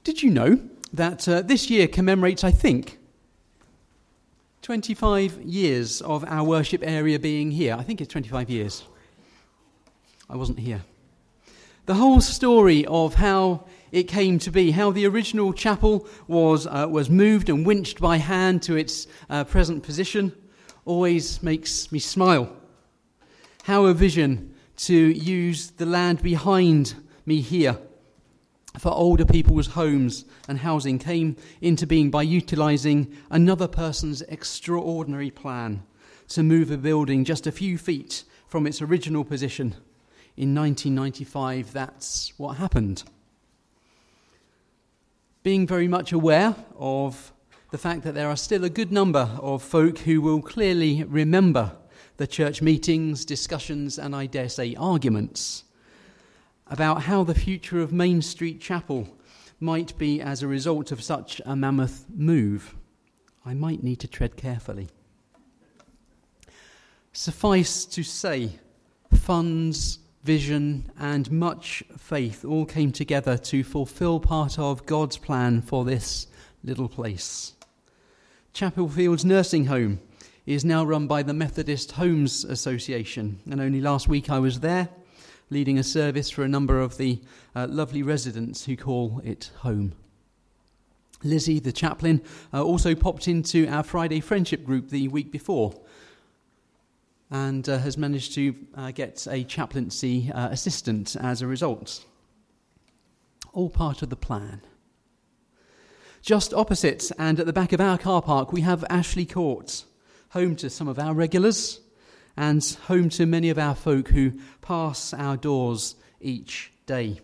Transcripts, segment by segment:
Did you know that this year commemorates, I think, 25 years of our worship area being here? I think it's 25 years. I wasn't here. The whole story of how it came to be, how the original chapel was moved and winched by hand to its present position, always makes me smile. How a vision to use the land behind me here for older people's homes and housing came into being by utilising another person's extraordinary plan to move a building just a few feet from its original position. In 1995, that's what happened. Being very much aware of the fact that there are still a good number of folk who will clearly remember the church meetings, discussions, and I dare say arguments about how the future of Main Street Chapel might be as a result of such a mammoth move, I might need to tread carefully. Suffice to say, funds, vision, and much faith all came together to fulfill part of God's plan for this little place. Chapel Fields Nursing Home is now run by the Methodist Homes Association, and only last week I was there, leading a service for a number of the lovely residents who call it home. Lizzie, the chaplain, also popped into our Friday friendship group the week before and has managed to get a chaplaincy assistant as a result. All part of the plan. Just opposite and at the back of our car park, we have Ashley Court, home to some of our regulars and home to many of our folk who pass our doors each day.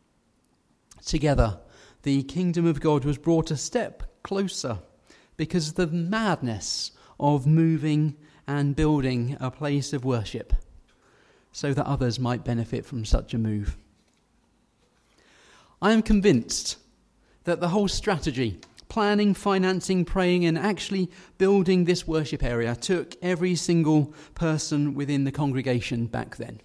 Together, the kingdom of God was brought a step closer because of the madness of moving and building a place of worship so that others might benefit from such a move. I am convinced that the whole strategy, planning, financing, praying, and actually building this worship area took every single person within the congregation back then.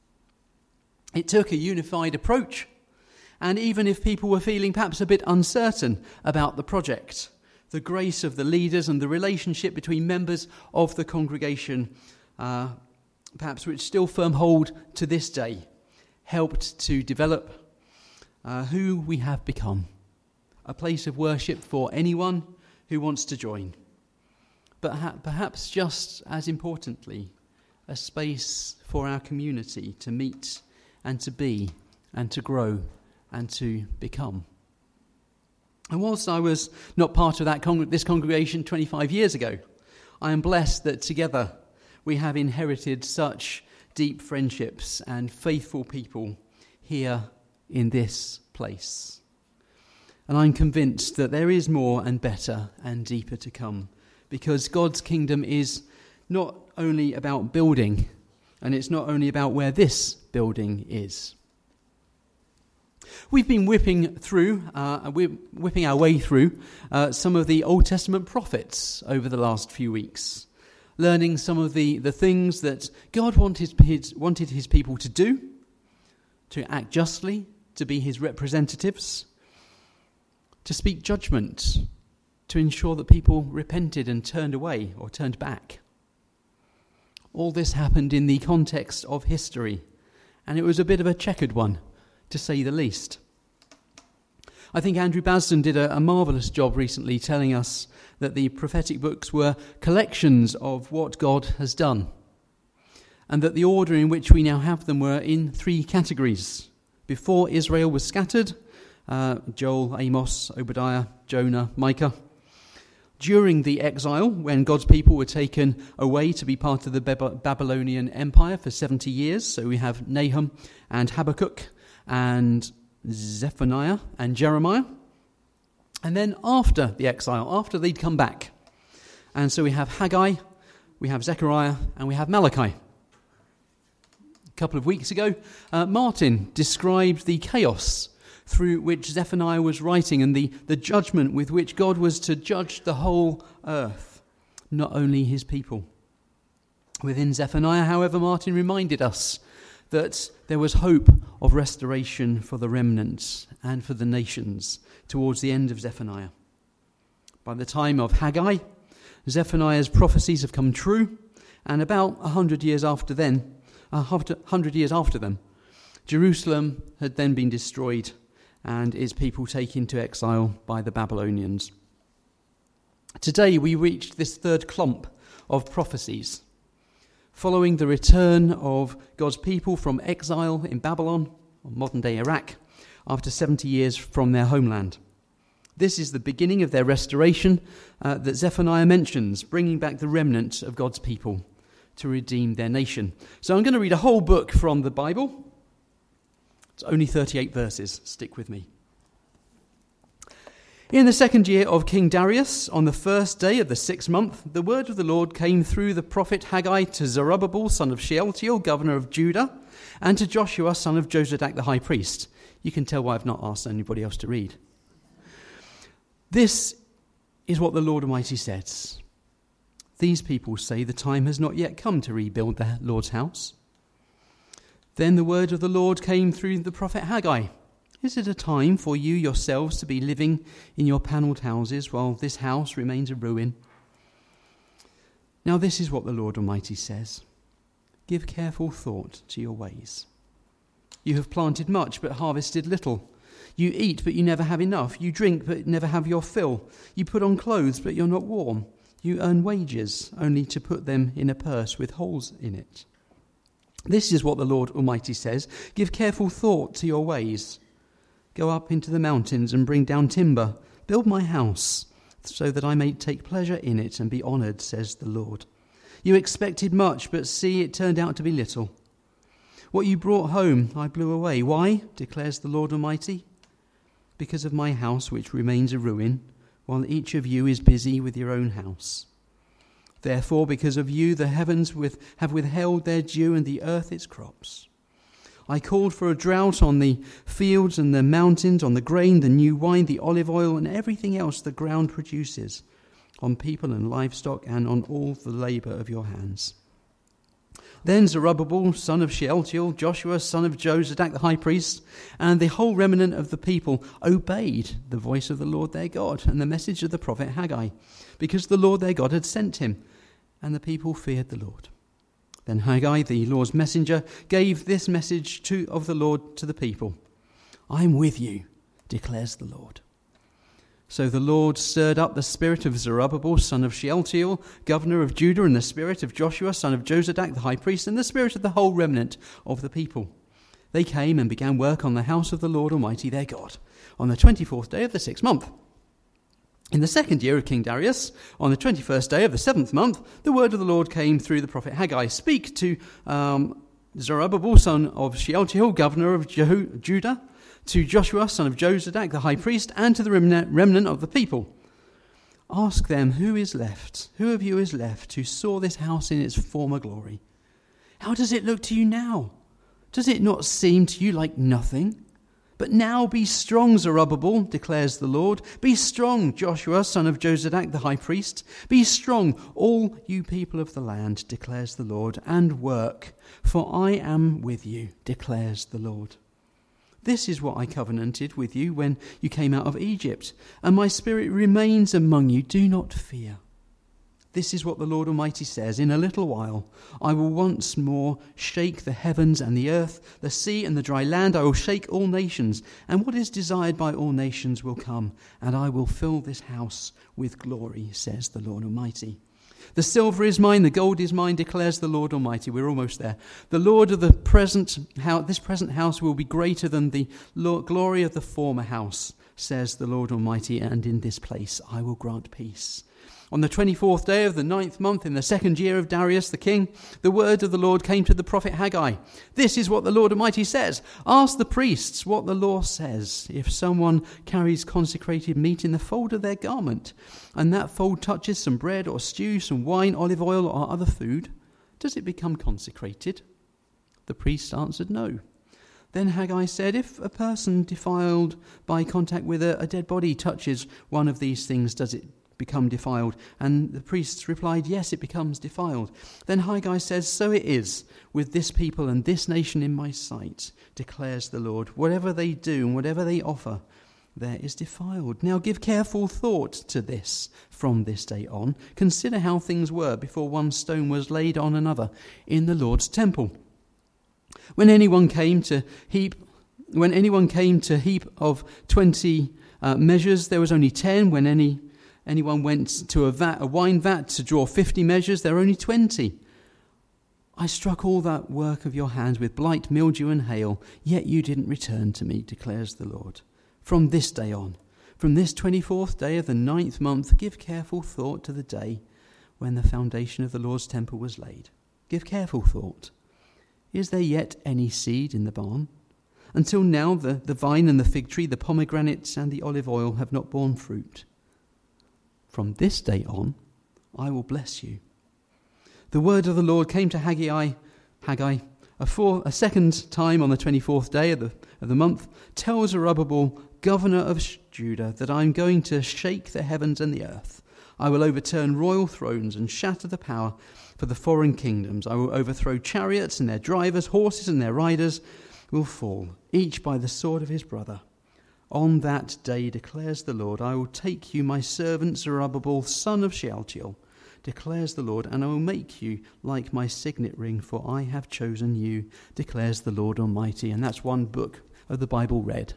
It took a unified approach, and even if people were feeling perhaps a bit uncertain about the project, the grace of the leaders and the relationship between members of the congregation, perhaps which still firm hold to this day, helped to develop who we have become. A place of worship for anyone who wants to join. But perhaps just as importantly, a space for our community to meet and to be and to grow and to become. And whilst I was not part of this congregation 25 years ago, I am blessed that together we have inherited such deep friendships and faithful people here in this place. And I'm convinced that there is more and better and deeper to come, because God's kingdom is not only about building, and it's not only about where this building is. We've been whipping our way through some of the Old Testament prophets over the last few weeks, learning some of the things that God wanted his people to do, to act justly, to be his representatives, to speak judgment, to ensure that people repented and turned away or turned back. All this happened in the context of history, and it was a bit of a checkered one, to say the least. I think Andrew Basden did a marvellous job recently telling us that the prophetic books were collections of what God has done, and that the order in which we now have them were in three categories. Before Israel was scattered, Joel, Amos, Obadiah, Jonah, Micah. During the exile, when God's people were taken away to be part of the Babylonian Empire for 70 years, so we have Nahum and Habakkuk and Zephaniah and Jeremiah. And then after the exile, after they'd come back, and so we have Haggai, we have Zechariah, and we have Malachi. A couple of weeks ago, Martin described the chaos through which Zephaniah was writing and the judgment with which God was to judge the whole earth, not only his people. Within Zephaniah, however, Martin reminded us that there was hope of restoration for the remnants and for the nations towards the end of Zephaniah. By the time of Haggai, Zephaniah's prophecies have come true, and about 100 years after them, Jerusalem had then been destroyed and its people taken to exile by the Babylonians. Today we reached this third clump of prophecies, following the return of God's people from exile in Babylon, or modern-day Iraq, after 70 years from their homeland. This is the beginning of their restoration that Zephaniah mentions, bringing back the remnant of God's people to redeem their nation. So I'm going to read a whole book from the Bible. It's only 38 verses. Stick with me. In the second year of King Darius, on the first day of the 6th month, the word of the Lord came through the prophet Haggai to Zerubbabel, son of Shealtiel, governor of Judah, and to Joshua, son of Jozadak, the high priest. You can tell why I've not asked anybody else to read. This is what the Lord Almighty says. These people say the time has not yet come to rebuild the Lord's house. Then the word of the Lord came through the prophet Haggai. Is it a time for you yourselves to be living in your panelled houses while this house remains a ruin? Now this is what the Lord Almighty says. Give careful thought to your ways. You have planted much but harvested little. You eat but you never have enough. You drink but never have your fill. You put on clothes but you're not warm. You earn wages only to put them in a purse with holes in it. This is what the Lord Almighty says. Give careful thought to your ways. Go up into the mountains and bring down timber. Build my house so that I may take pleasure in it and be honoured, says the Lord. You expected much, but see, it turned out to be little. What you brought home I blew away. Why, declares the Lord Almighty? Because of my house which remains a ruin, while each of you is busy with your own house. Therefore, because of you, the heavens have withheld their dew and the earth its crops. I called for a drought on the fields and the mountains, on the grain, the new wine, the olive oil, and everything else the ground produces, on people and livestock, and on all the labour of your hands. Then Zerubbabel, son of Shealtiel, Joshua, son of Jozadak, the high priest, and the whole remnant of the people obeyed the voice of the Lord their God and the message of the prophet Haggai, because the Lord their God had sent him, and the people feared the Lord. Then Haggai, the Lord's messenger, gave this message of the Lord to the people. I am with you, declares the Lord. So the Lord stirred up the spirit of Zerubbabel, son of Shealtiel, governor of Judah, and the spirit of Joshua, son of Jozadak, the high priest, and the spirit of the whole remnant of the people. They came and began work on the house of the Lord Almighty their God on the 24th day of the 6th month. In the second year of King Darius, on the 21st day of the 7th month, the word of the Lord came through the prophet Haggai. Speak to Zerubbabel, son of Shealtiel, governor of Judah, to Joshua, son of Jozadak, the high priest, and to the remnant of the people. Ask them, who of you is left who saw this house in its former glory? How does it look to you now? Does it not seem to you like nothing? But now be strong, Zerubbabel, declares the Lord. Be strong, Joshua, son of Jozadak, the high priest. Be strong, all you people of the land, declares the Lord, and work, for I am with you, declares the Lord. This is what I covenanted with you when you came out of Egypt, and my spirit remains among you. Do not fear. This is what the Lord Almighty says. In a little while, I will once more shake the heavens and the earth, the sea and the dry land. I will shake all nations, and what is desired by all nations will come, and I will fill this house with glory, says the Lord Almighty. The silver is mine, the gold is mine, declares the Lord Almighty. We're almost there. The Lord of this present house will be greater than the glory of the former house, says the Lord Almighty, and in this place I will grant peace. On the 24th day of the 9th month, in the second year of Darius the king, the word of the Lord came to the prophet Haggai. This is what the Lord Almighty says. Ask the priests what the law says. If someone carries consecrated meat in the fold of their garment, and that fold touches some bread or stew, some wine, olive oil, or other food, does it become consecrated? The priest answered, no. Then Haggai said, if a person defiled by contact with a dead body touches one of these things, does it become defiled? And the priests replied, yes, it becomes defiled. Then Haggai says, so it is with this people and this nation in my sight, declares the Lord. Whatever they do and whatever they offer, there is defiled. Now give careful thought to this from this day on. Consider how things were before one stone was laid on another in the Lord's temple. When anyone came to heap of 20 measures, there was only 10. When anyone went to a wine vat to draw 50 measures, there were only 20. I struck all that work of your hands with blight, mildew, and hail, yet you didn't return to me, declares the Lord. From this day on, from this 24th day of the 9th month, give careful thought to the day when the foundation of the Lord's temple was laid. Give careful thought. Is there yet any seed in the barn? Until now, the vine and the fig tree, the pomegranates and the olive oil have not borne fruit. From this day on, I will bless you. The word of the Lord came to Haggai a second time on the 24th day of the month. Tell Zerubbabel, governor of Judah, that I am going to shake the heavens and the earth. I will overturn royal thrones and shatter the power for the foreign kingdoms. I will overthrow chariots and their drivers, horses and their riders will fall, each by the sword of his brother. On that day, declares the Lord, I will take you, my servant Zerubbabel, son of Shealtiel, declares the Lord, and I will make you like my signet ring, for I have chosen you, declares the Lord Almighty. And that's one book of the Bible read.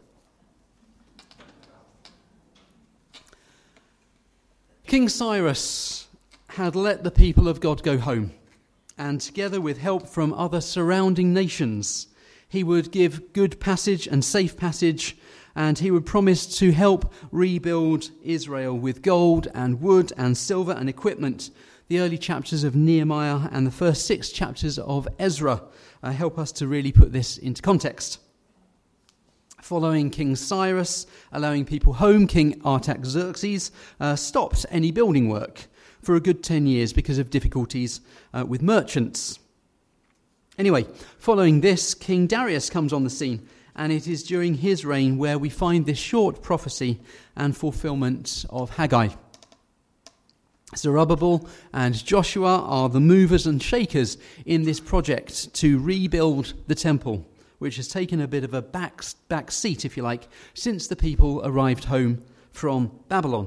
King Cyrus had let the people of God go home, and together with help from other surrounding nations, he would give good passage and safe passage, and he would promise to help rebuild Israel with gold and wood and silver and equipment. The early chapters of Nehemiah and the first 6 chapters of Ezra help us to really put this into context. Following King Cyrus allowing people home, King Artaxerxes stopped any building work for a good 10 years because of difficulties with merchants. Anyway, following this, King Darius comes on the scene, and it is during his reign where we find this short prophecy and fulfillment of Haggai. Zerubbabel and Joshua are the movers and shakers in this project to rebuild the temple, which has taken a bit of a back seat, if you like, since the people arrived home from Babylon.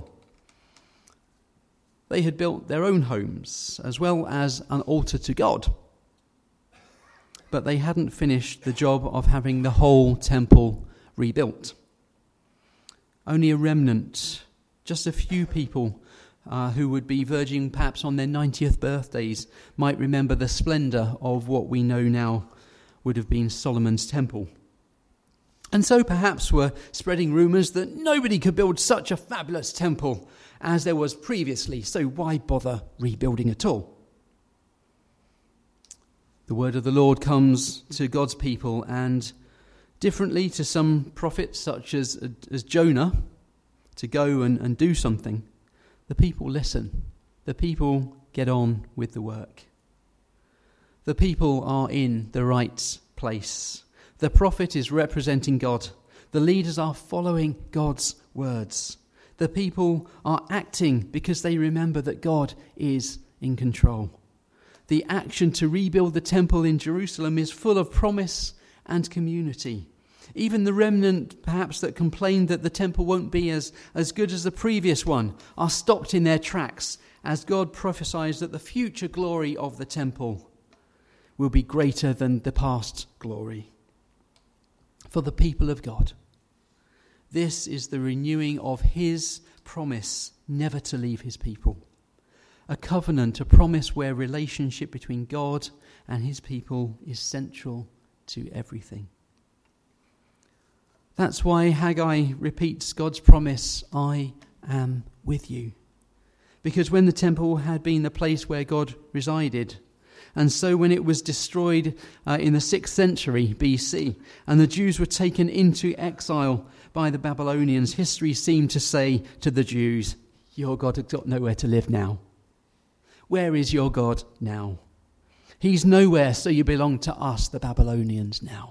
They had built their own homes, as well as an altar to God. But they hadn't finished the job of having the whole temple rebuilt. Only a remnant, just a few people who would be verging perhaps on their 90th birthdays, might remember the splendour of what we know now would have been Solomon's temple. And so perhaps were spreading rumours that nobody could build such a fabulous temple as there was previously, so why bother rebuilding at all? The word of the Lord comes to God's people, and differently to some prophets such as Jonah, to go and do something, the people listen. The people get on with the work. The people are in the right place. The prophet is representing God. The leaders are following God's words. The people are acting because they remember that God is in control. The action to rebuild the temple in Jerusalem is full of promise and community. Even the remnant, perhaps, that complained that the temple won't be as good as the previous one, are stopped in their tracks as God prophesies that the future glory of the temple will be greater than the past glory. For the people of God, this is the renewing of his promise never to leave his people. A covenant, a promise where relationship between God and his people is central to everything. That's why Haggai repeats God's promise, I am with you. Because when the temple had been the place where God resided, and so when it was destroyed in the 6th century BC, and the Jews were taken into exile by the Babylonians, history seemed to say to the Jews, your God has got nowhere to live now. Where is your God now? He's nowhere, so you belong to us, the Babylonians, now.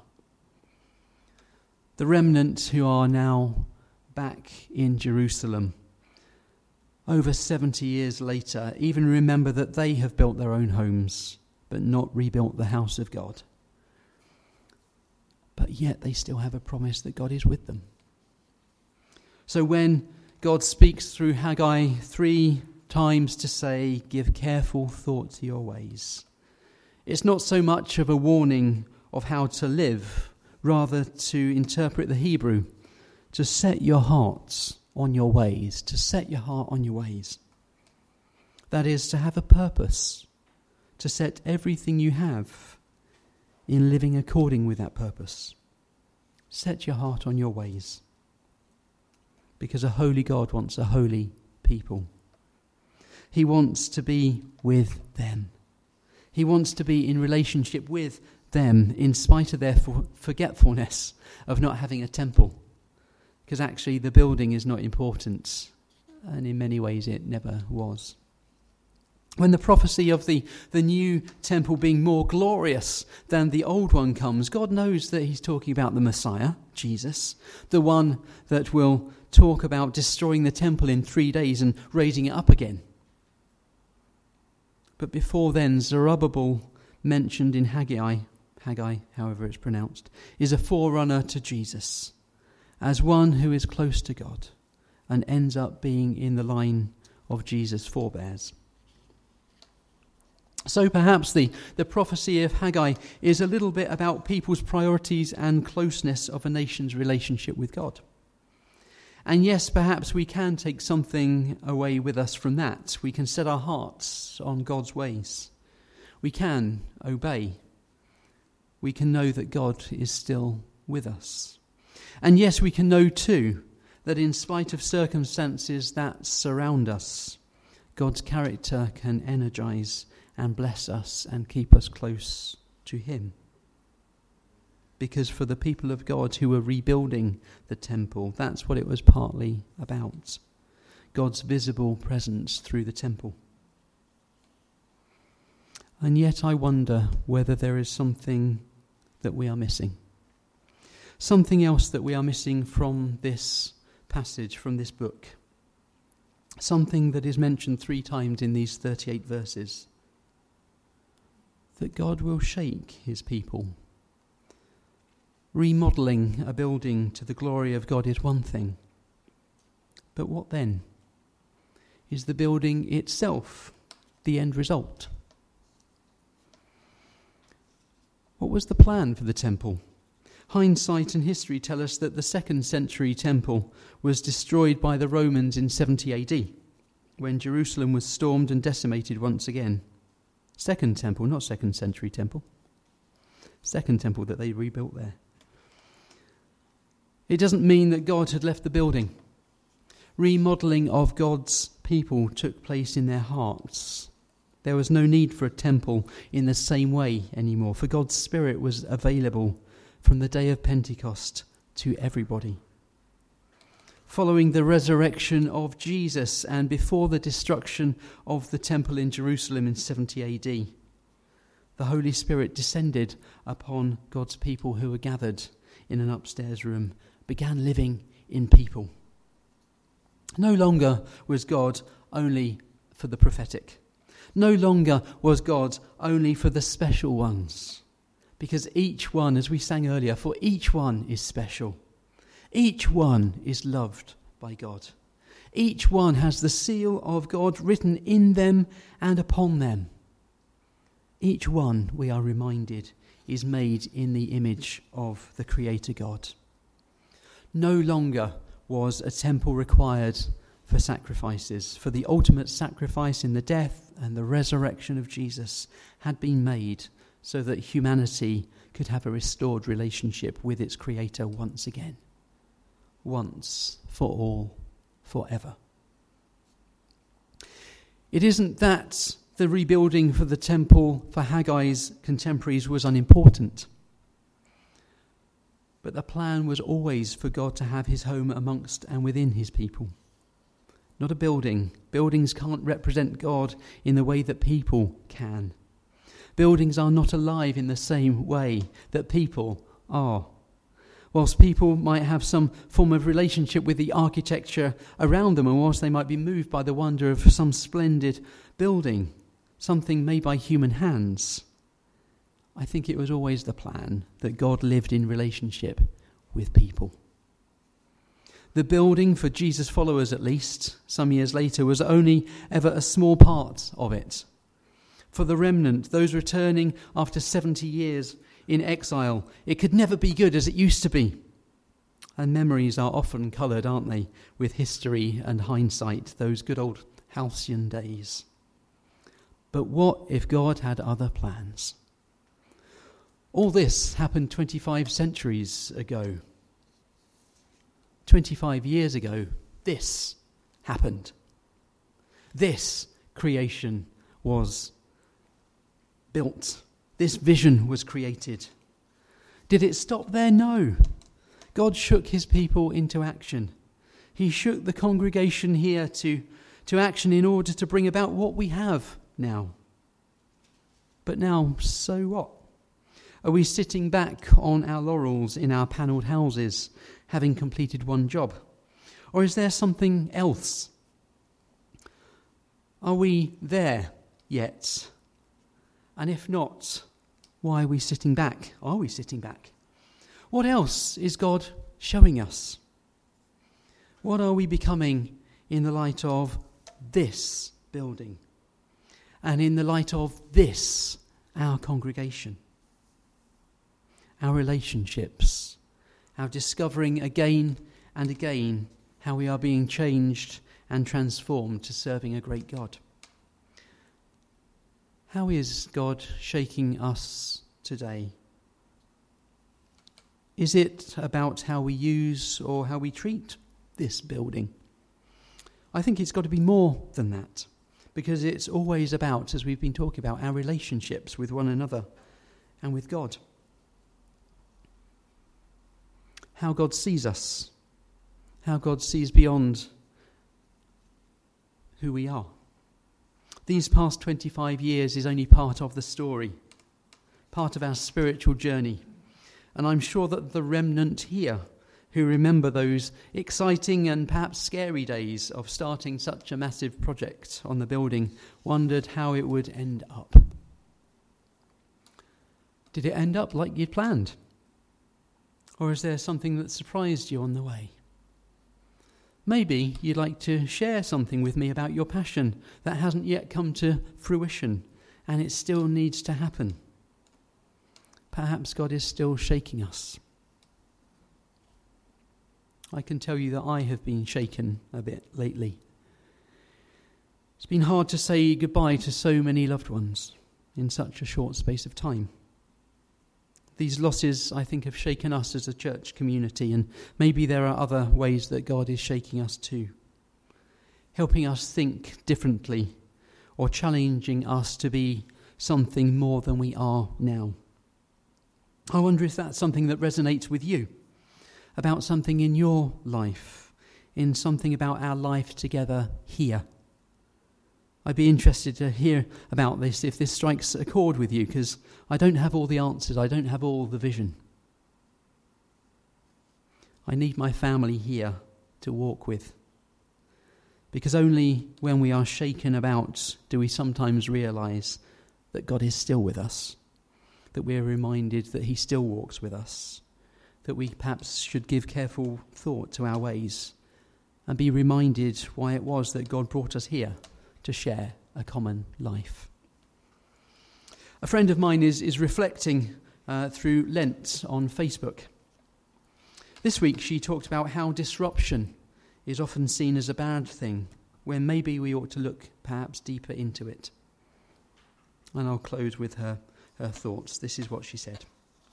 The remnant who are now back in Jerusalem over 70 years later, even remember that they have built their own homes, but not rebuilt the house of God. But yet they still have a promise that God is with them. So when God speaks through Haggai 3 times to say, give careful thought to your ways, it's not so much of a warning of how to live, rather to interpret the Hebrew, to set your hearts on your ways, to set your heart on your ways. That is, to have a purpose, to set everything you have in living according with that purpose. Set your heart on your ways, because a holy God wants a holy people. He wants to be with them. He wants to be in relationship with them in spite of their forgetfulness of not having a temple. Because actually the building is not important, and in many ways it never was. When the prophecy of the new temple being more glorious than the old one comes, God knows that he's talking about the Messiah, Jesus, the one that will talk about destroying the temple in 3 days and raising it up again. But before then, Zerubbabel, mentioned in Haggai, however it's pronounced, is a forerunner to Jesus, as one who is close to God and ends up being in the line of Jesus' forebears. So perhaps the prophecy of Haggai is a little bit about people's priorities and closeness of a nation's relationship with God. And yes, perhaps we can take something away with us from that. We can set our hearts on God's ways. We can obey. We can know that God is still with us. And yes, we can know too that in spite of circumstances that surround us, God's character can energize and bless us and keep us close to him. Because for the people of God who were rebuilding the temple, that's what it was partly about. God's visible presence through the temple. And yet I wonder whether there is something that we are missing. Something else that we are missing from this passage, from this book. Something that is mentioned 3 times in these 38 verses. That God will shake his people. Remodeling a building to the glory of God is one thing. But what then? Is the building itself the end result? What was the plan for the temple? Hindsight and history tell us that the 2nd century temple was destroyed by the Romans in 70 AD, when Jerusalem was stormed and decimated once again. 2nd temple, not 2nd century temple. 2nd temple that they rebuilt there. It doesn't mean that God had left the building. Remodeling of God's people took place in their hearts. There was no need for a temple in the same way anymore, for God's Spirit was available from the day of Pentecost to everybody. Following the resurrection of Jesus and before the destruction of the temple in Jerusalem in 70 AD, the Holy Spirit descended upon God's people who were gathered in an upstairs room, began living in people. No longer was God only for the prophetic. No longer was God only for the special ones. Because each one, as we sang earlier, for each one is special. Each one is loved by God. Each one has the seal of God written in them and upon them. Each one, we are reminded, is made in the image of the Creator God. No longer was a temple required for sacrifices, for the ultimate sacrifice in the death and the resurrection of Jesus had been made so that humanity could have a restored relationship with its Creator once again. Once, for all, forever. It isn't that the rebuilding for the temple for Haggai's contemporaries was unimportant. But the plan was always for God to have his home amongst and within his people. Not a building. Buildings can't represent God in the way that people can. Buildings are not alive in the same way that people are. whilst people might have some form of relationship with the architecture around them, and whilst they might be moved by the wonder of some splendid building, something made by human hands, I think it was always the plan that God lived in relationship with people. The building, for Jesus' followers at least, some years later, was only ever a small part of it. For the remnant, those returning after 70 years in exile, it could never be good as it used to be. And memories are often coloured, aren't they, with history and hindsight, those good old halcyon days. But what if God had other plans? All this happened 25 centuries ago. 25 years ago, this happened. This creation was built. This vision was created. Did it stop there? No. God shook his people into action. He shook the congregation here to action in order to bring about what we have now. But now, so what? Are we sitting back on our laurels in our panelled houses, having completed one job? Or is there something else? Are we there yet? And if not, why are we sitting back? Are we sitting back? What else is God showing us? What are we becoming in the light of this building? And in the light of this, our congregation? Our relationships? Our discovering again and again how we are being changed and transformed to serving a great God? How is God shaking us today? Is it about how we use or how we treat this building? I think it's got to be more than that, because it's always about, as we've been talking about, our relationships with one another and with God. How God sees us, how God sees beyond who we are. These past 25 years is only part of the story, part of our spiritual journey. And I'm sure that the remnant here who remember those exciting and perhaps scary days of starting such a massive project on the building wondered how it would end up. Did it end up like you'd planned? Or is there something that surprised you on the way? Maybe you'd like to share something with me about your passion that hasn't yet come to fruition and it still needs to happen. Perhaps God is still shaking us. I can tell you that I have been shaken a bit lately. It's been hard to say goodbye to so many loved ones in such a short space of time. These losses, I think, have shaken us as a church community, and maybe there are other ways that God is shaking us too, helping us think differently or challenging us to be something more than we are now. I wonder if that's something that resonates with you, about something in your life, in something about our life together here. I'd be interested to hear about this if this strikes a chord with you, because I don't have all the answers, I don't have all the vision. I need my family here to walk with, because only when we are shaken about do we sometimes realise that God is still with us, that we are reminded that he still walks with us, that we perhaps should give careful thought to our ways and be reminded why it was that God brought us here to share a common life. A friend of mine is reflecting through Lent on Facebook. This week she talked about how disruption is often seen as a bad thing, when maybe we ought to look perhaps deeper into it. And I'll close with her thoughts. This is what she said.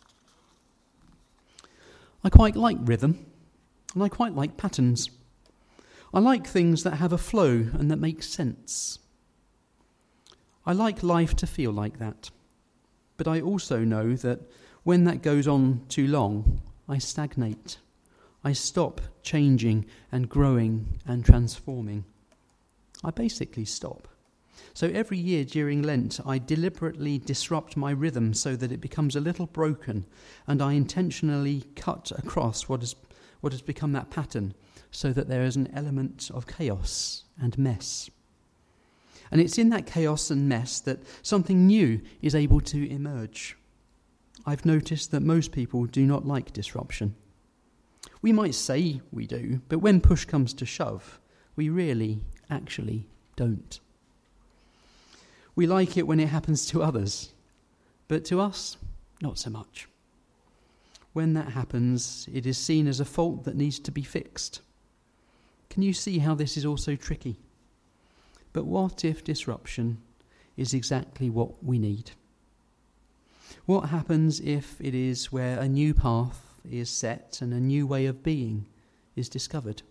I quite like rhythm, and I quite like patterns. I like things that have a flow and that make sense. I like life to feel like that. But I also know that when that goes on too long, I stagnate. I stop changing and growing and transforming. I basically stop. So every year during Lent, I deliberately disrupt my rhythm so that it becomes a little broken, and I intentionally cut across what has become that pattern so that there is an element of chaos and mess. And it's in that chaos and mess that something new is able to emerge. I've noticed that most people do not like disruption. We might say we do, but when push comes to shove, we really, actually don't. We like it when it happens to others, but to us, not so much. When that happens, it is seen as a fault that needs to be fixed. Can you see how this is also tricky? But what if disruption is exactly what we need? What happens if it is where a new path is set and a new way of being is discovered?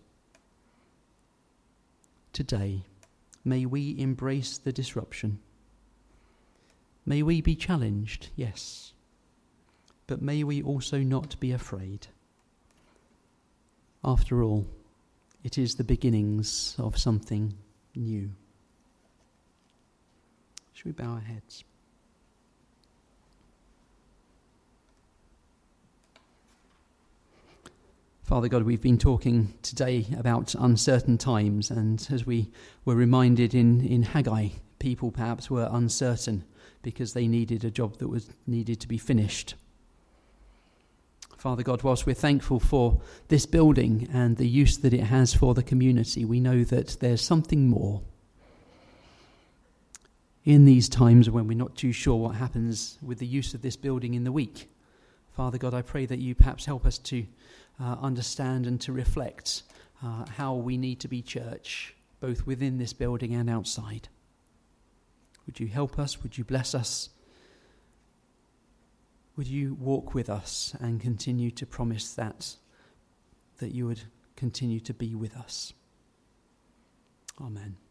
Today, may we embrace the disruption. May we be challenged, yes, but may we also not be afraid. After all, it is the beginnings of something new. Should we bow our heads? Father God, we've been talking today about uncertain times, and as we were reminded in Haggai, people perhaps were uncertain because they needed a job that was needed to be finished. Father God, whilst we're thankful for this building and the use that it has for the community, we know that there's something more. In these times when we're not too sure what happens with the use of this building in the week, Father God, I pray that you perhaps help us to understand and to reflect how we need to be church, both within this building and outside. Would you help us? Would you bless us? Would you walk with us and continue to promise that you would continue to be with us? Amen.